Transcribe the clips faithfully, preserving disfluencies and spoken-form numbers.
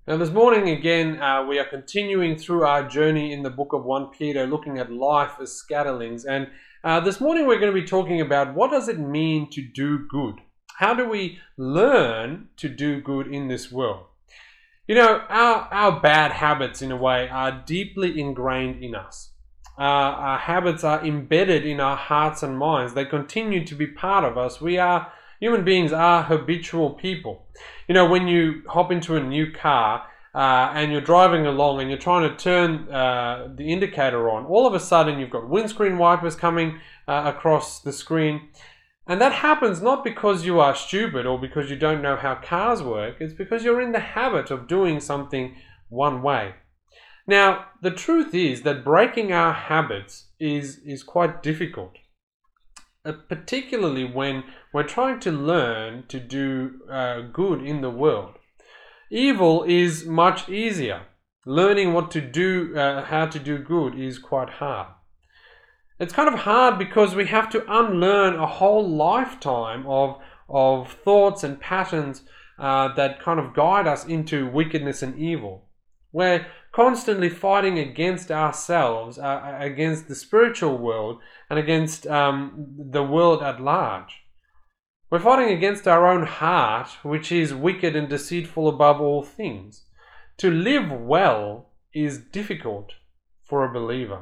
Now, this morning again, uh, we are continuing through our journey in the book of First Peter, looking at life as scatterlings. And uh, this morning, we're going to be talking about what does it mean to do good? How do we learn to do good in this world? You know, our, our bad habits, in a way, are deeply ingrained in us. Uh, our habits are embedded in our hearts and minds. They continue to be part of us. We are Human beings are habitual people. You know, when you hop into a new car uh, and you're driving along and you're trying to turn uh, the indicator on, all of a sudden you've got windscreen wipers coming uh, across the screen. And that happens not because you are stupid or because you don't know how cars work. It's because you're in the habit of doing something one way. Now, the truth is that breaking our habits is, is quite difficult. Uh, particularly when we're trying to learn to do uh, good in the world. Evil is much easier. Learning what to do, uh, how to do good is quite hard. It's kind of hard because we have to unlearn a whole lifetime of, of thoughts and patterns uh, that kind of guide us into wickedness and evil. We're constantly fighting against ourselves, uh, against the spiritual world, and against um, the world at large. We're fighting against our own heart, which is wicked and deceitful above all things. To live well is difficult for a believer.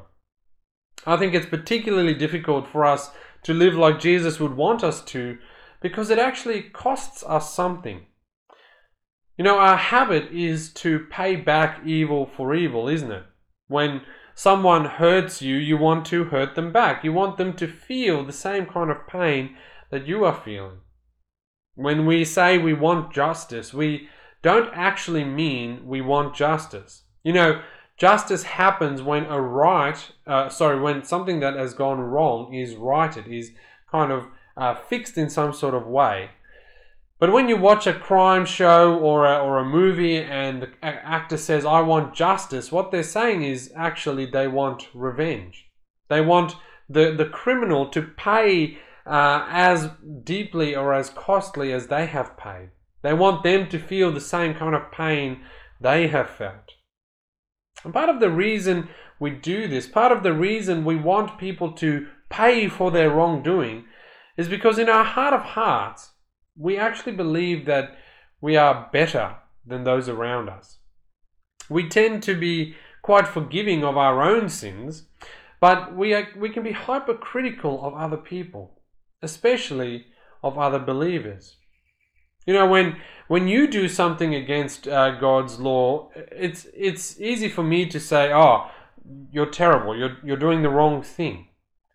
I think it's particularly difficult for us to live like Jesus would want us to, because it actually costs us something. You know, our habit is to pay back evil for evil, isn't it? When someone hurts you, you want to hurt them back. You want them to feel the same kind of pain that you are feeling. When we say we want justice, we don't actually mean we want justice. You know, justice happens when a right, uh, sorry, when something that has gone wrong is righted, is kind of uh, fixed in some sort of way. But when you watch a crime show or a, or a movie and the actor says, I want justice, what they're saying is actually they want revenge. They want the, the criminal to pay uh, as deeply or as costly as they have paid. They want them to feel the same kind of pain they have felt. And part of the reason we do this, part of the reason we want people to pay for their wrongdoing is because in our heart of hearts, we actually believe that we are better than those around us. We tend to be quite forgiving of our own sins, but we are, we can be hypercritical of other people, especially of other believers. You know, when when you do something against uh, God's law, it's it's easy for me to say, "Oh, you're terrible. You're you're doing the wrong thing."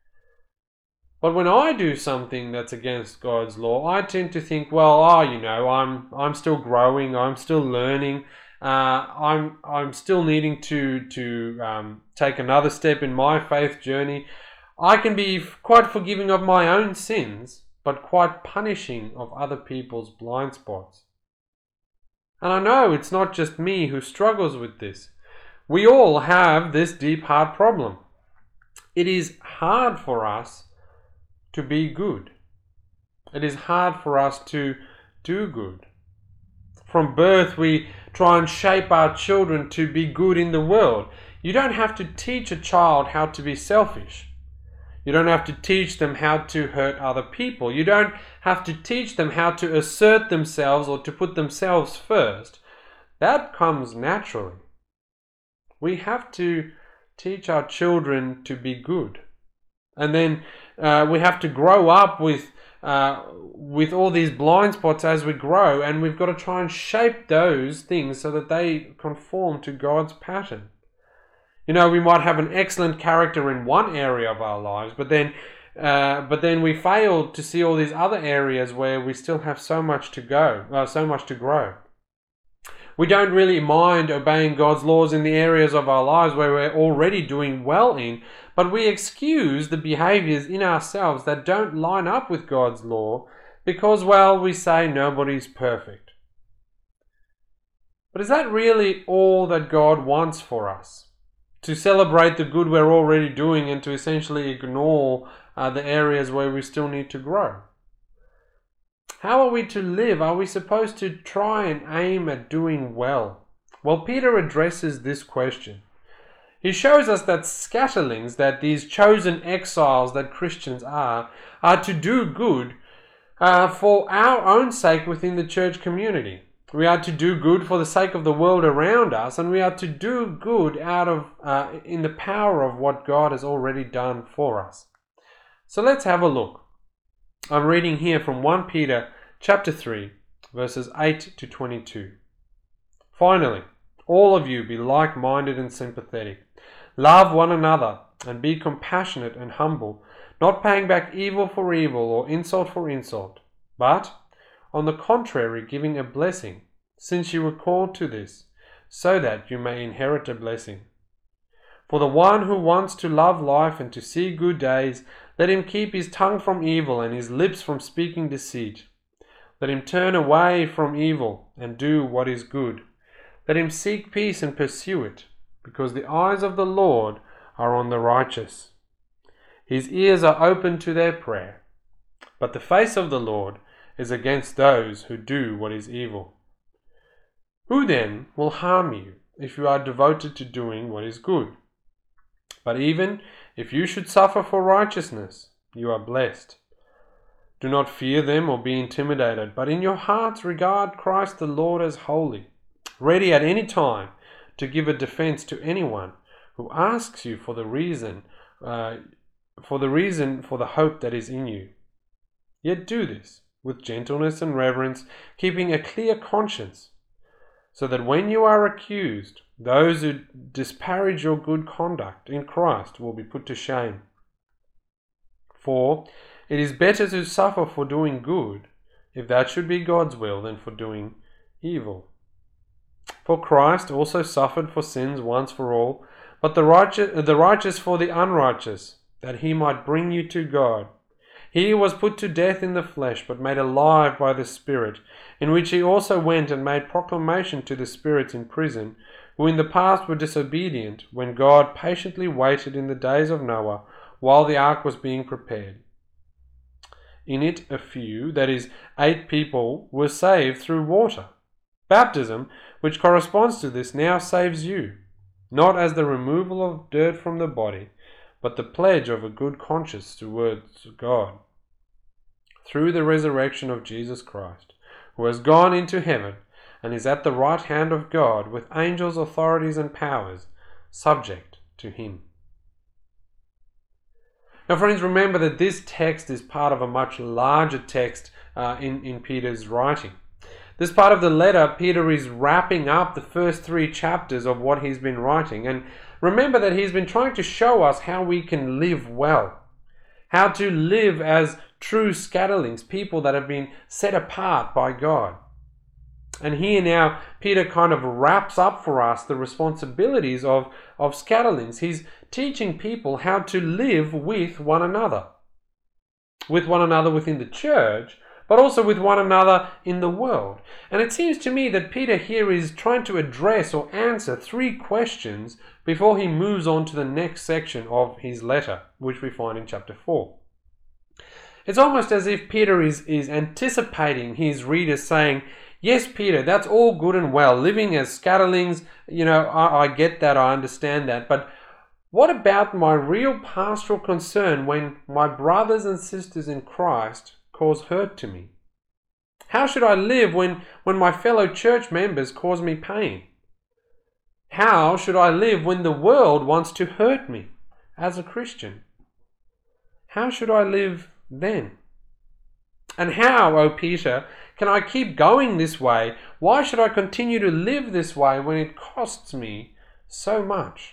But when I do something that's against God's law, I tend to think, well, oh, you know, I'm I'm still growing, I'm still learning, uh, I'm I'm still needing to to um, take another step in my faith journey. I can be quite forgiving of my own sins, but quite punishing of other people's blind spots. And I know it's not just me who struggles with this. We all have this deep heart problem. It is hard for us to be good. It is hard for us to do good. From birth, we try and shape our children to be good in the world. You don't have to teach a child how to be selfish. You don't have to teach them how to hurt other people. You don't have to teach them how to assert themselves or to put themselves first. That comes naturally. We have to teach our children to be good. And then uh, we have to grow up with uh, with all these blind spots as we grow, and we've got to try and shape those things so that they conform to God's pattern. You know, we might have an excellent character in one area of our lives, but then uh, but then we fail to see all these other areas where we still have so much to go, uh, so much to grow. We don't really mind obeying God's laws in the areas of our lives where we're already doing well in, but we excuse the behaviors in ourselves that don't line up with God's law because, well, we say nobody's perfect. But is that really all that God wants for us? To celebrate the good we're already doing and to essentially ignore uh, the areas where we still need to grow? How are we to live? Are we supposed to try and aim at doing well? Well, Peter addresses this question. He shows us that scatterlings, that these chosen exiles that Christians are, are to do good uh, for our own sake within the church community. We are to do good for the sake of the world around us, and we are to do good out of uh, in the power of what God has already done for us. So let's have a look. I'm reading here from First Peter chapter three, verses eight to twenty-two. Finally, all of you be like-minded and sympathetic. Love one another and be compassionate and humble, not paying back evil for evil or insult for insult, but, on the contrary, giving a blessing, since you were called to this, so that you may inherit a blessing. For the one who wants to love life and to see good days, let him keep his tongue from evil and his lips from speaking deceit. Let him turn away from evil and do what is good. Let him seek peace and pursue it, because the eyes of the Lord are on the righteous. His ears are open to their prayer, but the face of the Lord is against those who do what is evil. Who then will harm you if you are devoted to doing what is good? But even if you should suffer for righteousness, you are blessed. Do not fear them or be intimidated, but in your hearts regard Christ the Lord as holy, ready at any time to give a defense to anyone who asks you for the reason, uh, for the reason for the hope that is in you. Yet do this with gentleness and reverence, keeping a clear conscience, so that when you are accused, those who disparage your good conduct in Christ will be put to shame. For it is better to suffer for doing good, if that should be God's will, than for doing evil. For Christ also suffered for sins once for all, but the righteous, the righteous for the unrighteous, that he might bring you to God. He was put to death in the flesh, but made alive by the Spirit, in which he also went and made proclamation to the spirits in prison, who in the past were disobedient, when God patiently waited in the days of Noah, while the ark was being prepared. In it a few, that is, eight people, were saved through water. Baptism, which corresponds to this, now saves you, not as the removal of dirt from the body, but the pledge of a good conscience towards God, through the resurrection of Jesus Christ, who has gone into heaven and is at the right hand of God, with angels, authorities, and powers subject to him. Now, friends, remember that this text is part of a much larger text uh, in, in Peter's writing. This part of the letter, Peter is wrapping up the first three chapters of what he's been writing. And remember that he's been trying to show us how we can live well, how to live as true scatterlings, people that have been set apart by God. And here now, Peter kind of wraps up for us the responsibilities of, of scatterlings. He's teaching people how to live with one another, with one another within the church, but also with one another in the world. And it seems to me that Peter here is trying to address or answer three questions before he moves on to the next section of his letter, which we find in chapter four. It's almost as if Peter is, is anticipating his readers, saying, yes, Peter, that's all good and well, living as scatterlings, you know, I, I get that, I understand that, but what about my real pastoral concern when my brothers and sisters in Christ cause hurt to me? How should I live when, when my fellow church members cause me pain? How should I live when the world wants to hurt me as a Christian? How should I live then? And how, O Peter, can I keep going this way? Why should I continue to live this way when it costs me so much?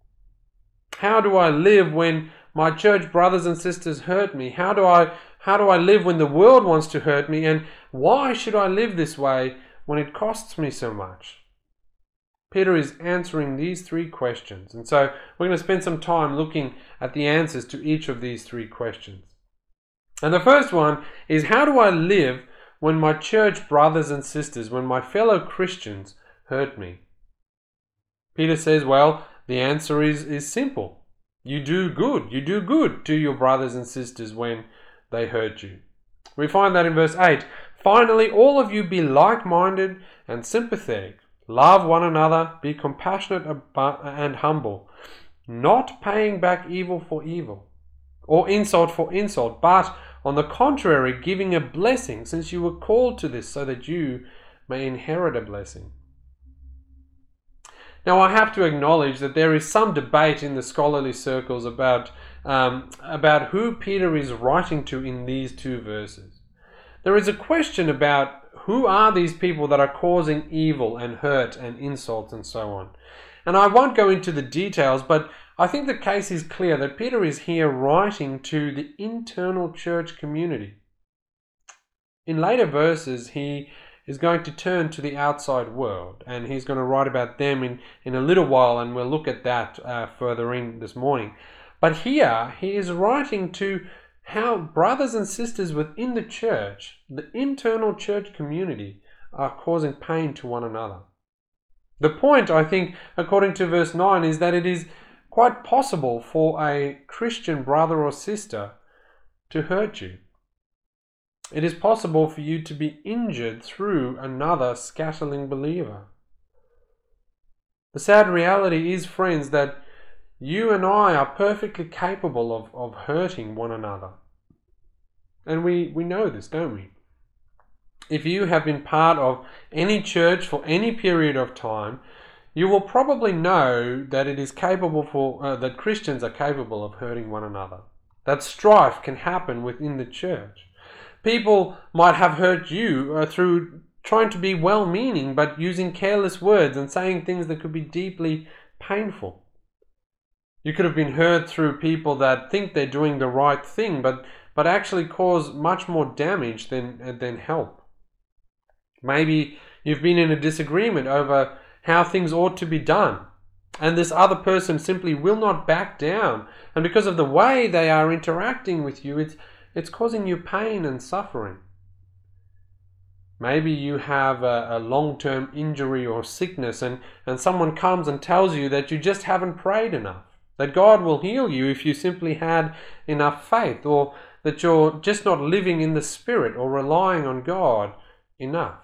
How do I live when my church brothers and sisters hurt me? How do I how do I live when the world wants to hurt me? And why should I live this way when it costs me so much? Peter is answering these three questions. And so we're going to spend some time looking at the answers to each of these three questions. And the first one is, how do I live when my church brothers and sisters, when my fellow Christians hurt me? Peter says, well, the answer is, is simple. You do good. You do good to your brothers and sisters when they hurt you. We find that in verse eight. Finally, all of you be like-minded and sympathetic. Love one another, be compassionate and humble, not paying back evil for evil, or insult for insult, but on the contrary, giving a blessing, since you were called to this, so that you may inherit a blessing. Now, I have to acknowledge that there is some debate in the scholarly circles about, um, about who Peter is writing to in these two verses. There is a question about who are these people that are causing evil and hurt and insults and so on. And I won't go into the details, but I think the case is clear that Peter is here writing to the internal church community. In later verses, he is going to turn to the outside world, and he's going to write about them in, in a little while, and we'll look at that uh, further in this morning. But here, he is writing to how brothers and sisters within the church, the internal church community, are causing pain to one another. The point, I think, according to verse nine, is that it is quite possible for a Christian brother or sister to hurt you. It is possible for you to be injured through another scatterling believer. The sad reality is, friends, that you and I are perfectly capable of, of hurting one another. And we, we know this, don't we? If you have been part of any church for any period of time, you will probably know that it is capable for uh, that Christians are capable of hurting one another. That strife can happen within the church. People might have hurt you uh, through trying to be well-meaning, but using careless words and saying things that could be deeply painful. You could have been hurt through people that think they're doing the right thing, but, but actually cause much more damage than, than help. Maybe you've been in a disagreement over how things ought to be done, and this other person simply will not back down. And because of the way they are interacting with you, it's, it's causing you pain and suffering. Maybe you have a, a long-term injury or sickness, and, and someone comes and tells you that you just haven't prayed enough, that God will heal you if you simply had enough faith, or that you're just not living in the Spirit or relying on God enough.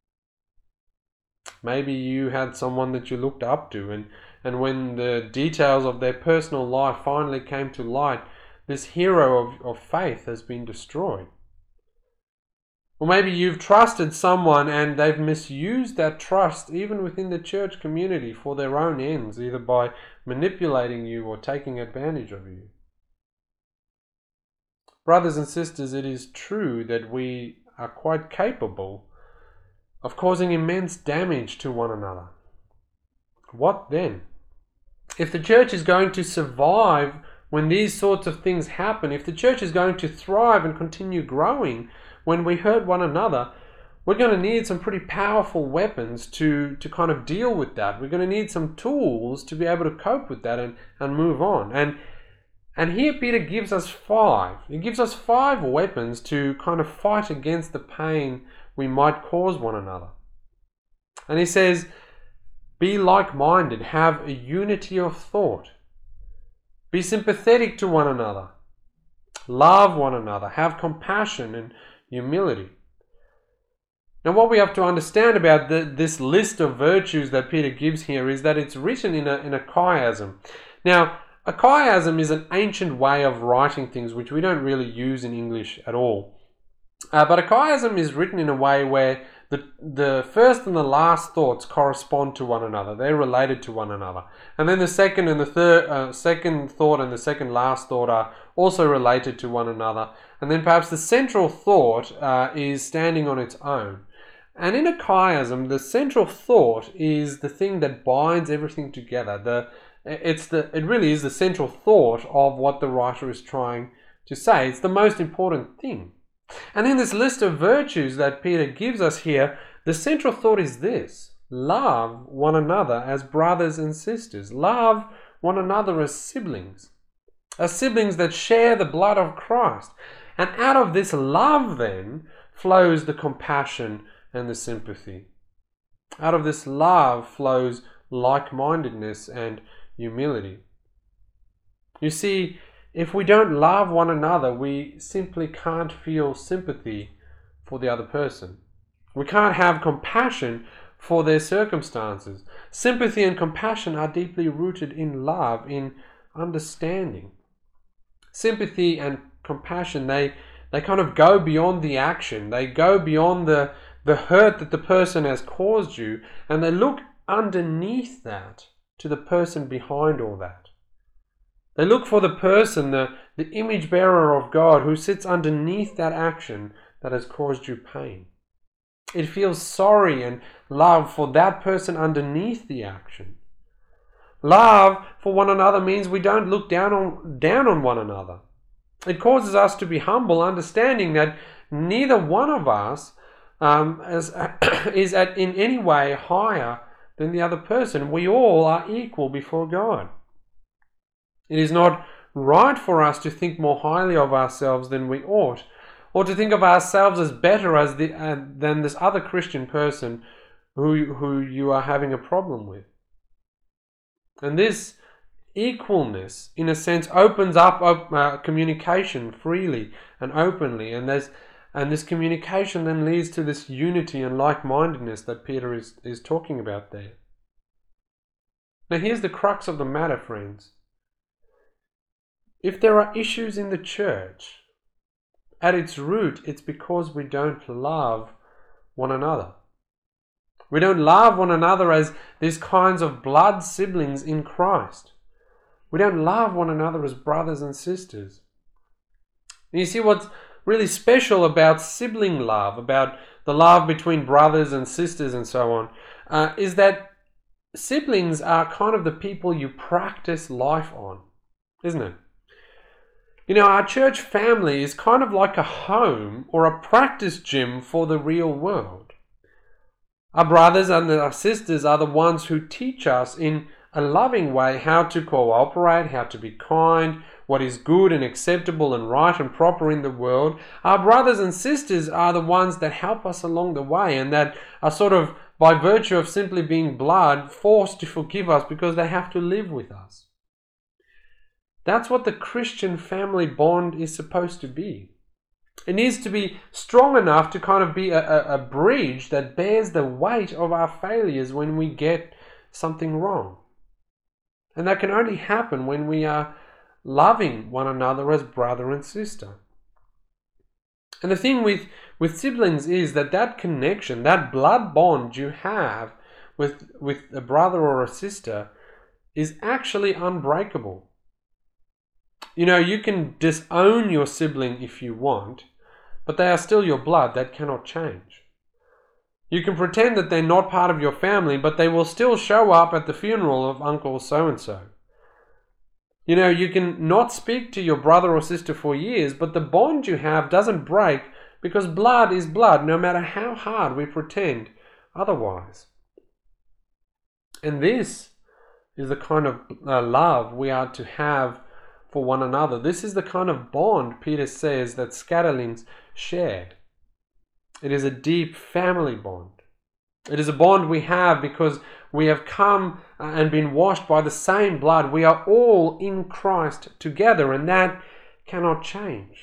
Maybe you had someone that you looked up to, and, and when the details of their personal life finally came to light, this hero of, of faith has been destroyed. Or maybe you've trusted someone and they've misused that trust even within the church community for their own ends, either by manipulating you or taking advantage of you. Brothers and sisters, it is true that we are quite capable of causing immense damage to one another. What then? If the church is going to survive when these sorts of things happen, if the church is going to thrive and continue growing when we hurt one another, we're going to need some pretty powerful weapons to, to kind of deal with that. We're going to need some tools to be able to cope with that and, and move on. And, and here Peter gives us five. He gives us five weapons to kind of fight against the pain we might cause one another. And he says, be like-minded, have a unity of thought, be sympathetic to one another, love one another, have compassion and humility. Now, what we have to understand about the, this list of virtues that Peter gives here is that it's written in a, in a chiasm. Now, a chiasm is an ancient way of writing things which we don't really use in English at all. Uh, but a chiasm is written in a way where the, the first and the last thoughts correspond to one another. They're related to one another. And then the second and the third, uh, second thought and the second last thought are also related to one another. And then perhaps the central thought uh, is standing on its own. And in a chiasm, the central thought is the thing that binds everything together. The, it's the, it really is the central thought of what the writer is trying to say. It's the most important thing. And in this list of virtues that Peter gives us here, the central thought is this: love one another as brothers and sisters. Love one another as siblings. As siblings that share the blood of Christ. And out of this love then flows the compassion and the sympathy. Out of this love flows like-mindedness and humility. You see, if we don't love one another, we simply can't feel sympathy for the other person. We can't have compassion for their circumstances. Sympathy and compassion are deeply rooted in love, in understanding. Sympathy and compassion, they, they kind of go beyond the action. They go beyond the, the hurt that the person has caused you, and they look underneath that to the person behind all that. They look for the person, the, the image bearer of God, who sits underneath that action that has caused you pain. It feels sorry and love for that person underneath the action. Love for one another means we don't look down on, down on one another. It causes us to be humble, understanding that neither one of us um, is, is at, in any way higher than the other person. We all are equal before God. It is not right for us to think more highly of ourselves than we ought, or to think of ourselves as better as the, uh, than this other Christian person who, who you are having a problem with. And this equalness, in a sense, opens up uh, communication freely and openly, and there's and this communication then leads to this unity and like-mindedness that Peter is, is talking about there. Now here's the crux of the matter, friends. If there are issues in the church, at its root, it's because we don't love one another. We don't love one another as these kinds of blood siblings in Christ. We don't love one another as brothers and sisters. And you see what's really special about sibling love, about the love between brothers and sisters and so on, uh, is that siblings are kind of the people you practice life on, isn't it? You know, our church family is kind of like a home or a practice gym for the real world. Our brothers and our sisters are the ones who teach us in a loving way how to cooperate, how to be kind, what is good and acceptable and right and proper in the world. Our brothers and sisters are the ones that help us along the way, and that are sort of, by virtue of simply being blood, forced to forgive us because they have to live with us. That's what the Christian family bond is supposed to be. It needs to be strong enough to kind of be a, a, a bridge that bears the weight of our failures when we get something wrong. And that can only happen when we are loving one another as brother and sister. And the thing with, with siblings is that that connection, that blood bond you have with, with a brother or a sister is actually unbreakable. You know, you can disown your sibling if you want, but they are still your blood. That cannot change. You can pretend that they're not part of your family, but they will still show up at the funeral of Uncle so-and-so. You know, you can not speak to your brother or sister for years, but the bond you have doesn't break, because blood is blood, no matter how hard we pretend otherwise. And this is the kind of uh, love we are to have for one another. This is the kind of bond Peter says that scatterlings share. It is a deep family bond. It is a bond we have because we have come and been washed by the same blood. We are all in Christ together, and that cannot change.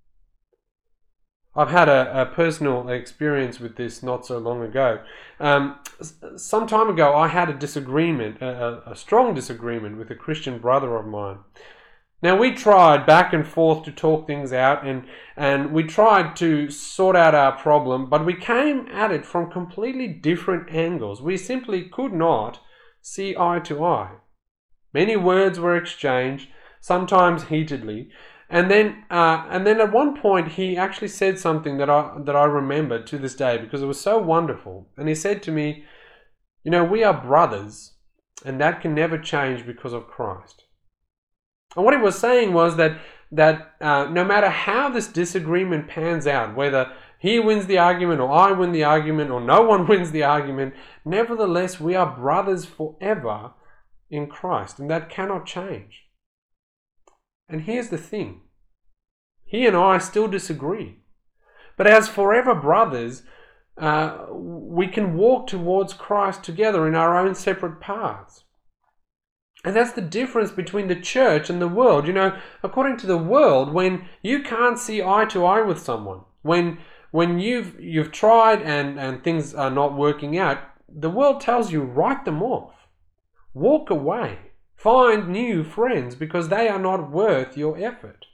I've had a, a personal experience with this not so long ago. Um, some time ago, I had a disagreement, a, a strong disagreement with a Christian brother of mine. Now, we tried back and forth to talk things out, and, and we tried to sort out our problem, but we came at it from completely different angles. We simply could not see eye to eye. Many words were exchanged, sometimes heatedly, and then uh, and then at one point he actually said something that I that I remember to this day because it was so wonderful. And he said to me, "You know, we are brothers, and that can never change because of Christ." And what he was saying was that that uh, no matter how this disagreement pans out, whether he wins the argument or I win the argument or no one wins the argument, nevertheless we are brothers forever in Christ, and that cannot change. And here's the thing. He and I still disagree. But as forever brothers, uh, we can walk towards Christ together in our own separate paths. And that's the difference between the church and the world. You know, according to the world, when you can't see eye to eye with someone, when when you've you've tried and, and things are not working out, the world tells you, write them off. Walk away. Find new friends because they are not worth your effort.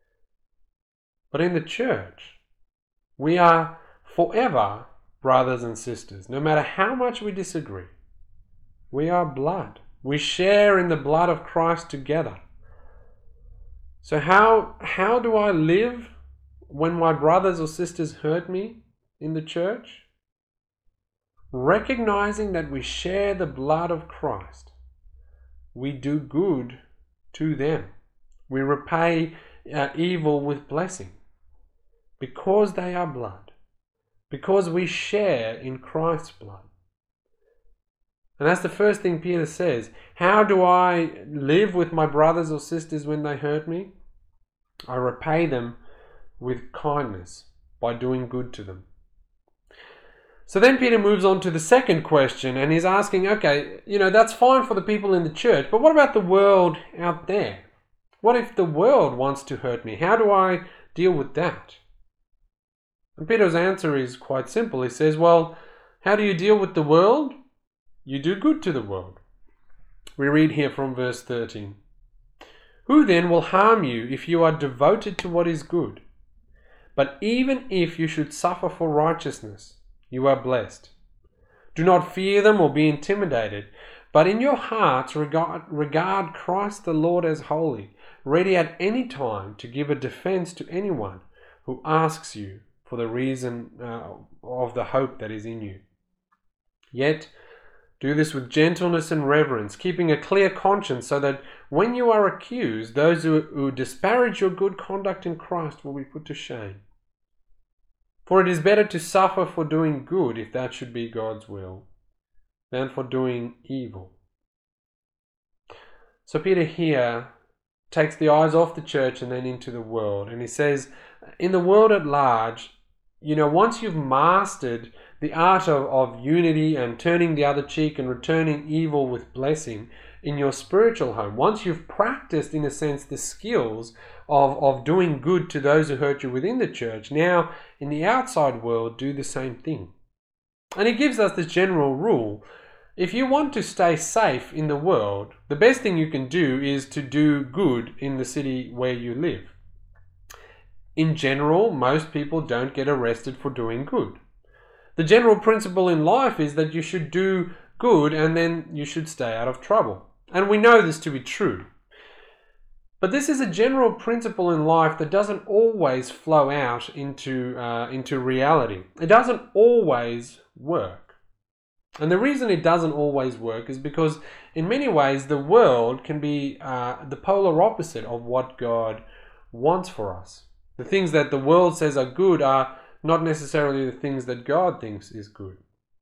But in the church, we are forever brothers and sisters. No matter how much we disagree, we are blood. We share in the blood of Christ together. So how, how do I live when my brothers or sisters hurt me in the church? Recognizing that we share the blood of Christ, we do good to them. We repay uh, evil with blessing because they are blood, because we share in Christ's blood. And that's the first thing Peter says. How do I live with my brothers or sisters when they hurt me? I repay them with kindness by doing good to them. So then Peter moves on to the second question, and he's asking, okay, you know, that's fine for the people in the church, but what about the world out there? What if the world wants to hurt me? How do I deal with that? And Peter's answer is quite simple. He says, well, how do you deal with the world? You do good to the world. We read here from verse thirteen. Who then will harm you if you are devoted to what is good? But even if you should suffer for righteousness, you are blessed. Do not fear them or be intimidated, but in your hearts regard, regard Christ the Lord as holy, ready at any time to give a defense to anyone who asks you for the reason uh, of the hope that is in you. Yet, do this with gentleness and reverence, keeping a clear conscience, so that when you are accused, those who, who disparage your good conduct in Christ will be put to shame. For it is better to suffer for doing good, if that should be God's will, than for doing evil. So Peter here takes the eyes off the church and then into the world. And he says, in the world at large, you know, once you've mastered the art of, of unity and turning the other cheek and returning evil with blessing in your spiritual home, once you've practiced, in a sense, the skills of, of doing good to those who hurt you within the church, now in the outside world, do the same thing. And he gives us this general rule. If you want to stay safe in the world, the best thing you can do is to do good in the city where you live. In general, most people don't get arrested for doing good. The general principle in life is that you should do good and then you should stay out of trouble. And we know this to be true. But this is a general principle in life that doesn't always flow out into, uh, into reality. It doesn't always work. And the reason it doesn't always work is because in many ways the world can be uh, the polar opposite of what God wants for us. The things that the world says are good are not necessarily the things that God thinks is good.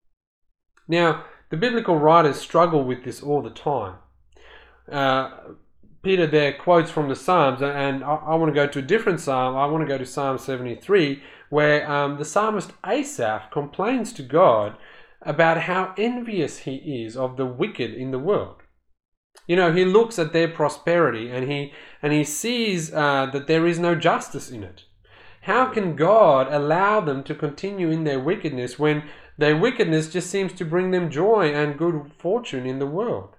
Now, the biblical writers struggle with this all the time. Uh, Peter there quotes from the Psalms, and I, I want to go to a different Psalm. I want to go to Psalm seventy-three, where um, the psalmist Asaph complains to God about how envious he is of the wicked in the world. You know, he looks at their prosperity and he and he sees uh, that there is no justice in it. How can God allow them to continue in their wickedness when their wickedness just seems to bring them joy and good fortune in the world?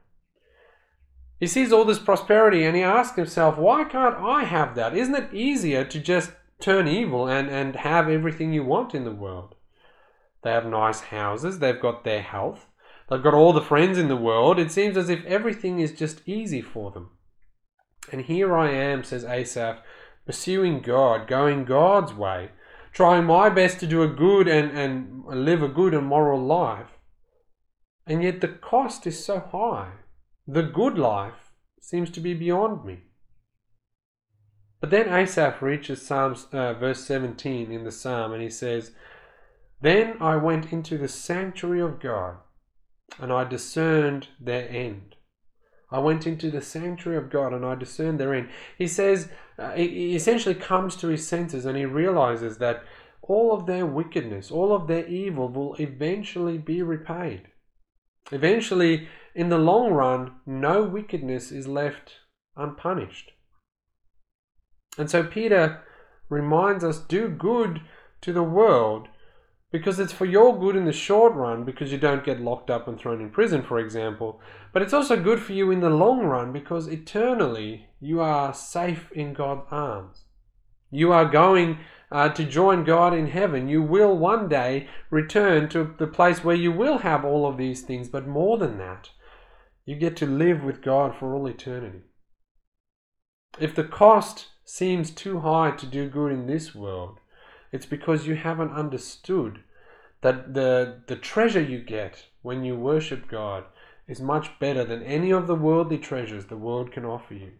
He sees all this prosperity and he asks himself, why can't I have that? Isn't it easier to just turn evil and, and have everything you want in the world? They have nice houses, they've got their health, they've got all the friends in the world. It seems as if everything is just easy for them. And here I am, says Asaph, pursuing God, going God's way, trying my best to do a good and, and live a good and moral life. And yet the cost is so high. The good life seems to be beyond me. But then Asaph reaches Psalms, uh, verse seventeen in the Psalm, and he says, Then I went into the sanctuary of God, and I discerned their end. I went into the sanctuary of God, and I discerned their end. He says, uh, he essentially comes to his senses, and he realizes that all of their wickedness, all of their evil will eventually be repaid. Eventually, in the long run, no wickedness is left unpunished. And so Peter reminds us, do good to the world, because it's for your good in the short run, because you don't get locked up and thrown in prison, for example. But it's also good for you in the long run, because eternally you are safe in God's arms. You are going uh, to join God in heaven. You will one day return to the place where you will have all of these things, but more than that, you get to live with God for all eternity. If the cost seems too high to do good in this world, it's because you haven't understood that the, the treasure you get when you worship God is much better than any of the worldly treasures the world can offer you.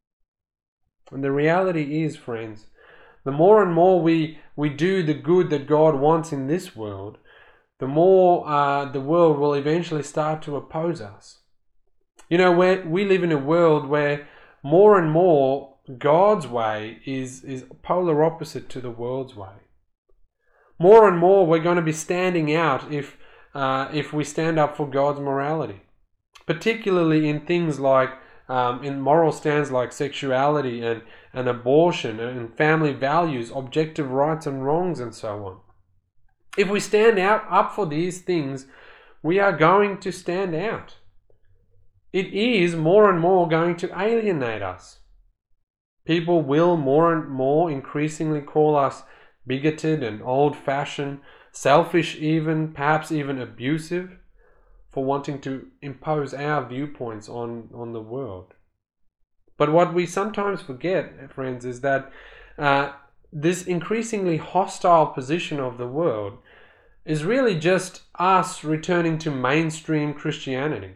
And the reality is, friends, the more and more we, we do the good that God wants in this world, the more uh, the world will eventually start to oppose us. You know, where we live in a world where more and more God's way is, is polar opposite to the world's way. More and more we're going to be standing out if, uh, if we stand up for God's morality, particularly in things like Um, in moral stands like sexuality and, and abortion and family values, objective rights and wrongs, and so on. If we stand out up for these things, we are going to stand out. It is more and more going to alienate us. People will more and more increasingly call us bigoted and old-fashioned, selfish even, perhaps even abusive, for wanting to impose our viewpoints on, on the world. But what we sometimes forget, friends, is that uh, this increasingly hostile position of the world is really just us returning to mainstream Christianity.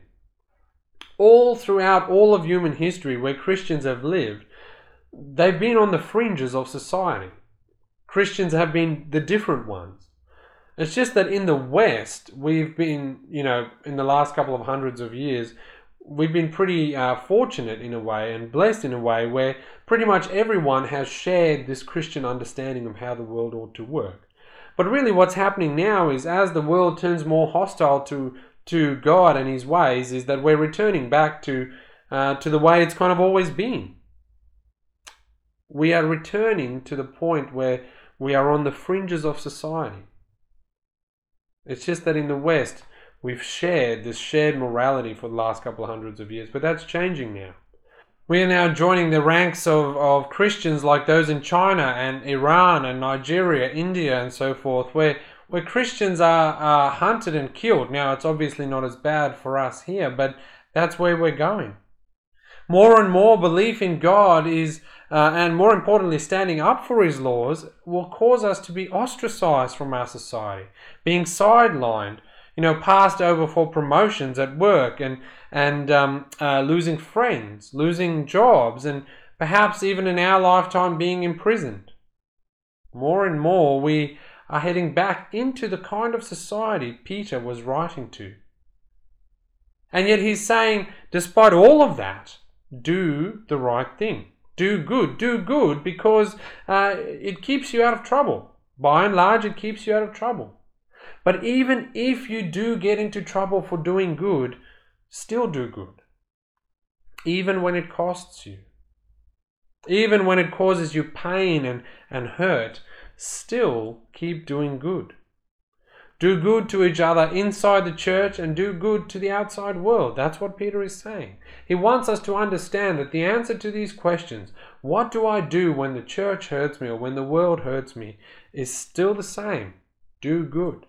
All throughout all of human history where Christians have lived, they've been on the fringes of society. Christians have been the different ones. It's just that in the West, we've been, you know, in the last couple of hundreds of years, we've been pretty uh, fortunate in a way and blessed in a way where pretty much everyone has shared this Christian understanding of how the world ought to work. But really what's happening now is, as the world turns more hostile to, to God and His ways, is that we're returning back to, uh, to the way it's kind of always been. We are returning to the point where we are on the fringes of society. It's just that in the West, we've shared this shared morality for the last couple of hundreds of years, but that's changing now. We are now joining the ranks of, of Christians like those in China and Iran and Nigeria, India and so forth, where, where Christians are, are hunted and killed. Now, it's obviously not as bad for us here, but that's where we're going. More and more belief in God is, uh, and more importantly, standing up for His laws, will cause us to be ostracized from our society, being sidelined, you know, passed over for promotions at work, and and um, uh, losing friends, losing jobs, and perhaps even in our lifetime being imprisoned. More and more we are heading back into the kind of society Peter was writing to. And yet he's saying, despite all of that, do the right thing. Do good. Do good because uh, it keeps you out of trouble. By and large, it keeps you out of trouble. But even if you do get into trouble for doing good, still do good. Even when it costs you. Even when it causes you pain and, and hurt, still keep doing good. Do good to each other inside the church and do good to the outside world. That's what Peter is saying. He wants us to understand that the answer to these questions, what do I do when the church hurts me or when the world hurts me, is still the same. Do good.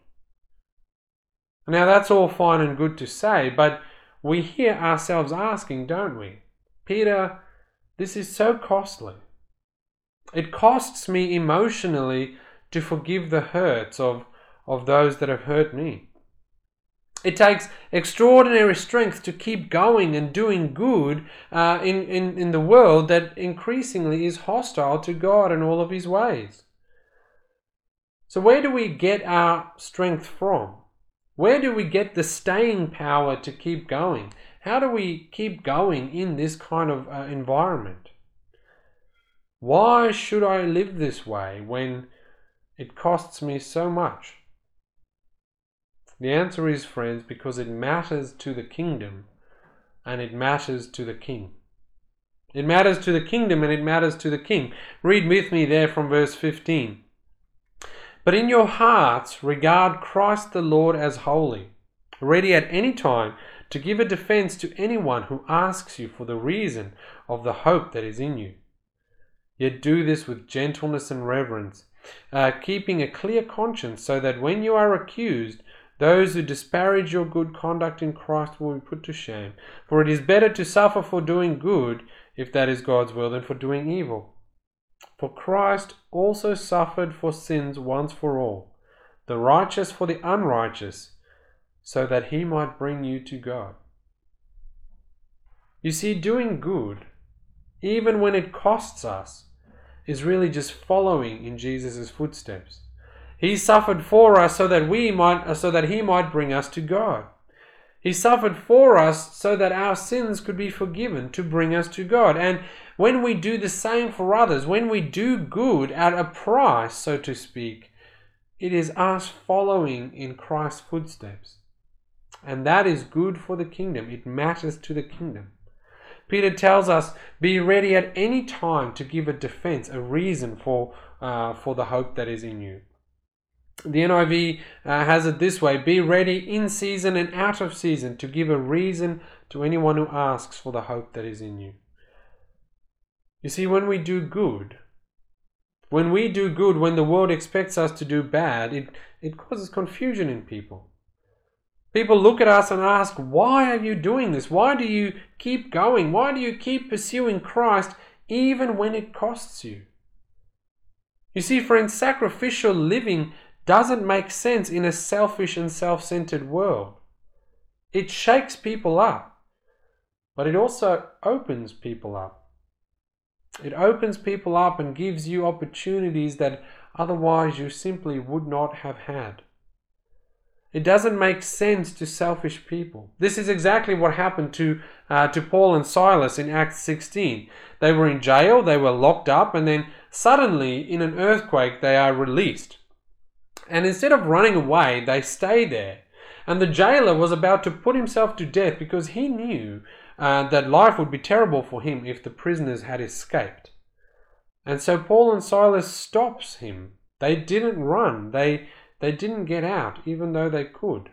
Now that's all fine and good to say, but we hear ourselves asking, don't we? Peter, this is so costly. It costs me emotionally to forgive the hurts of of those that have hurt me. It takes extraordinary strength to keep going and doing good uh, in, in, in the world that increasingly is hostile to God and all of His ways. So where do we get our strength from? Where do we get the staying power to keep going? How do we keep going in this kind of uh, environment? Why should I live this way when it costs me so much? The answer is, friends, because it matters to the kingdom and it matters to the king. It matters to the kingdom and it matters to the king. Read with me there from verse fifteen. But in your hearts regard Christ the Lord as holy, ready at any time to give a defense to anyone who asks you for the reason of the hope that is in you. Yet do this with gentleness and reverence, uh, keeping a clear conscience, so that when you are accused, those who disparage your good conduct in Christ will be put to shame. For it is better to suffer for doing good, if that is God's will, than for doing evil. For Christ also suffered for sins once for all, the righteous for the unrighteous, so that he might bring you to God. You see, doing good, even when it costs us, is really just following in Jesus' footsteps. He suffered for us so that we might, so that he might bring us to God. He suffered for us so that our sins could be forgiven, to bring us to God. And when we do the same for others, when we do good at a price, so to speak, it is us following in Christ's footsteps. And that is good for the kingdom. It matters to the kingdom. Peter tells us, be ready at any time to give a defense, a reason for, uh, for the hope that is in you. The N I V uh, has it this way: be ready in season and out of season to give a reason to anyone who asks for the hope that is in you. You see, when we do good, when we do good, when the world expects us to do bad, it, it causes confusion in people. People look at us and ask, why are you doing this? Why do you keep going? Why do you keep pursuing Christ even when it costs you? You see, friends, sacrificial living doesn't make sense in a selfish and self-centered world. It shakes people up, but it also opens people up. It opens people up and gives you opportunities that otherwise you simply would not have had. It doesn't make sense to selfish people. This is exactly what happened to, uh, to Paul and Silas in Acts sixteen. They were in jail, they were locked up, and then suddenly, in an earthquake, they are released. And instead of running away, they stay there. And the jailer was about to put himself to death because he knew uh, that life would be terrible for him if the prisoners had escaped. And so Paul and Silas stops him. They didn't run. They, they didn't get out, even though they could.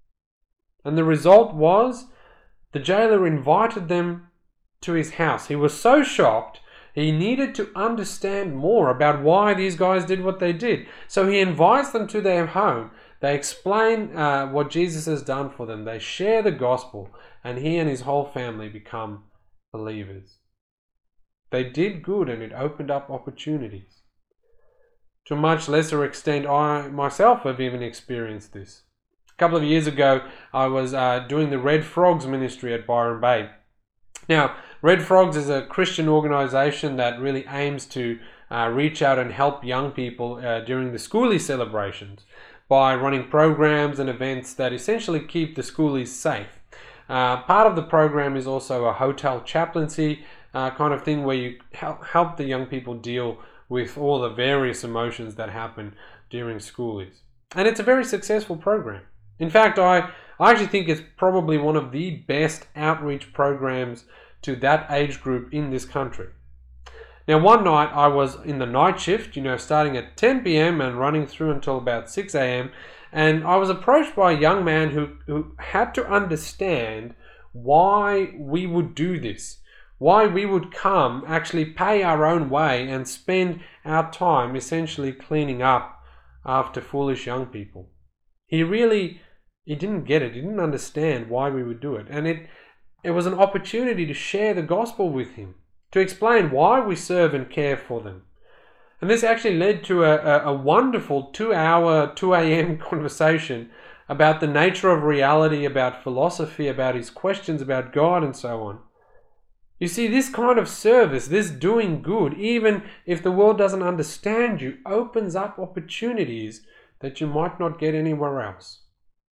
And the result was the jailer invited them to his house. He was so shocked, he needed to understand more about why these guys did what they did. So he invites them to their home. They explain uh, what Jesus has done for them. They share the gospel, and he and his whole family become believers. They did good, and it opened up opportunities. To a much lesser extent, I myself have even experienced this. A couple of years ago, I was uh, doing the Red Frogs ministry at Byron Bay. Now, Red Frogs is a Christian organization that really aims to uh, reach out and help young people uh, during the schoolies celebrations by running programs and events that essentially keep the schoolies safe. Uh, part of the program is also a hotel chaplaincy uh, kind of thing where you help, help the young people deal with all the various emotions that happen during schoolies. And it's a very successful program. In fact, I, I actually think it's probably one of the best outreach programs to that age group in this country. Now, one night I was in the night shift, you know, starting at ten p m and running through until about six a m And I was approached by a young man who, who had to understand why we would do this, why we would come, actually pay our own way and spend our time essentially cleaning up after foolish young people. He really, he didn't get it. He didn't understand why we would do it. And it, it was an opportunity to share the gospel with him, to explain why we serve and care for them. And this actually led to a, a, a wonderful two-hour, two a m conversation about the nature of reality, about philosophy, about his questions about God, and so on. You see, this kind of service, this doing good, even if the world doesn't understand you, opens up opportunities that you might not get anywhere else.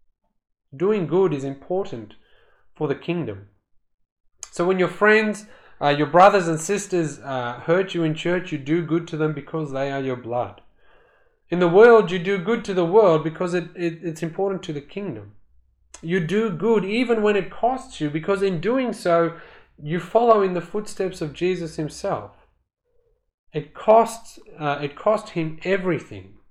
Doing good is important for the kingdom. So when your friends, uh, your brothers and sisters uh, hurt you in church, you do good to them because they are your blood. In the world, you do good to the world because it, it, it's important to the kingdom. You do good even when it costs you, because in doing so, you follow in the footsteps of Jesus himself. It costs, uh, it cost him everything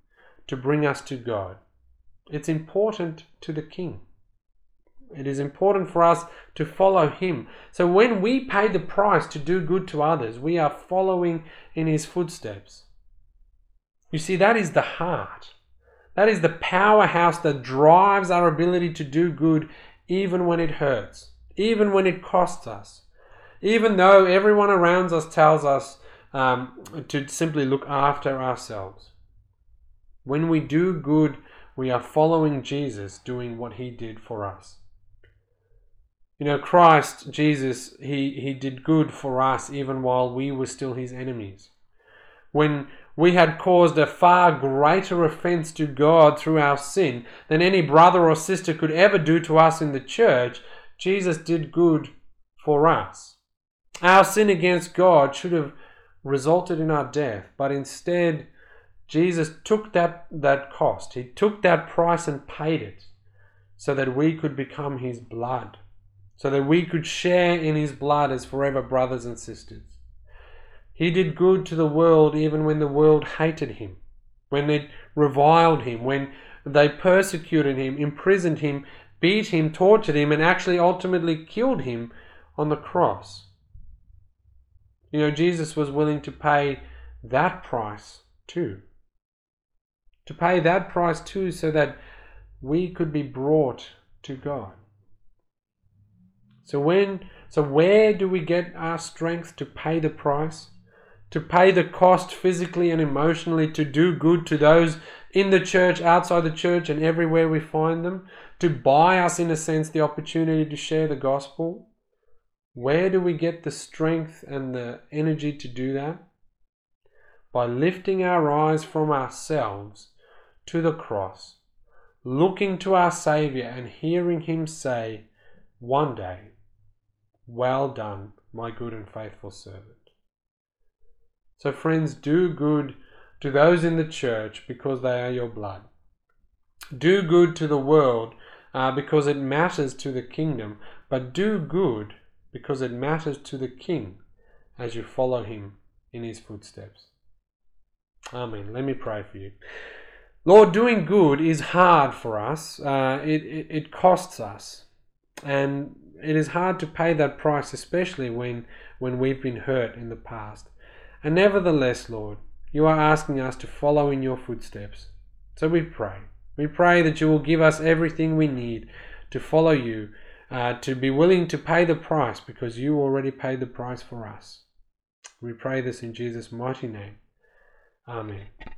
to bring us to God. It's important to the King. It is important for us to follow Him. So when we pay the price to do good to others, we are following in His footsteps. You see, that is the heart. That is the powerhouse that drives our ability to do good even when it hurts, even when it costs us, even though everyone around us tells us um, to simply look after ourselves. When we do good, we are following Jesus, doing what He did for us. You know, Christ, Jesus, he, he did good for us even while we were still His enemies. When we had caused a far greater offense to God through our sin than any brother or sister could ever do to us in the church, Jesus did good for us. Our sin against God should have resulted in our death, but instead Jesus took that, that cost. He took that price and paid it so that we could become His blood, so that we could share in His blood as forever brothers and sisters. He did good to the world even when the world hated Him, when they reviled Him, when they persecuted Him, imprisoned Him, beat Him, tortured Him, and actually ultimately killed Him on the cross. You know, Jesus was willing to pay that price too. To pay that price too so that we could be brought to God. So when, so where do we get our strength to pay the price? To pay the cost physically and emotionally, to do good to those in the church, outside the church, and everywhere we find them? To buy us, in a sense, the opportunity to share the gospel? Where do we get the strength and the energy to do that? By lifting our eyes from ourselves to the cross, looking to our Saviour and hearing Him say, one day, well done, my good and faithful servant. So friends, do good to those in the church because they are your blood. Do good to the world uh, because it matters to the kingdom, but do good because it matters to the King as you follow Him in His footsteps. Amen. Let me pray for you. Lord, doing good is hard for us. Uh, it, it, it costs us. And it is hard to pay that price, especially when, when we've been hurt in the past. And nevertheless, Lord, you are asking us to follow in your footsteps. So we pray. We pray that you will give us everything we need to follow you, uh, to be willing to pay the price because you already paid the price for us. We pray this in Jesus' mighty name. Amen.